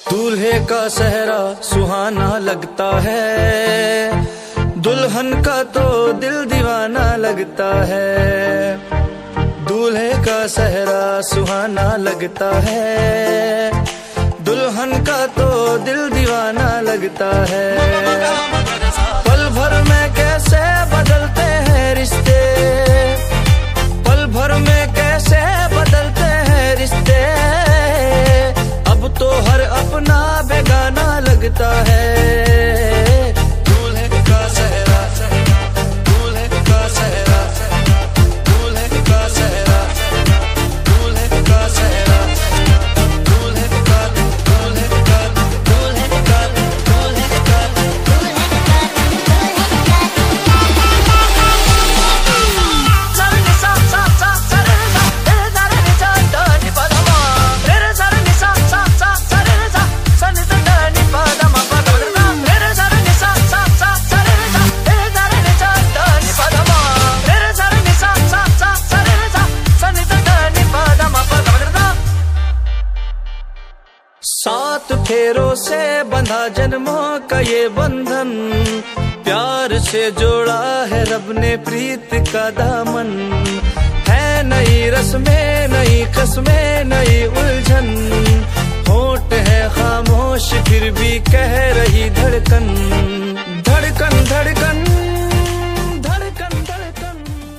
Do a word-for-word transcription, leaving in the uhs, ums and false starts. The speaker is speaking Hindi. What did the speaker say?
दूल्हे का सेहरा सुहाना लगता है, दुल्हन का तो दिल दीवाना लगता है। दूल्हे का सेहरा सुहाना लगता है, दुल्हन का तो दिल दीवाना लगता है। पल भर में कैसे बदलते हैं रिश्ते, पल भर में कैसे बदलते हैं रिश्ते। अब तो हर अपना बेगाना लगता है। दूल्हे का सेहरा, दूल्हे का सेहरा, दूल्हे का सेहरा, दूल्हे का सेहरा, दूल्हे का, दूल्हे का, दूल्हे का, दूल्हे का, सात फेरों से बंधा जन्मों का ये बंधन, प्यार से जोड़ा है रब ने प्रीत का दामन। है नई रस्में, नई कस्में, नई उलझन,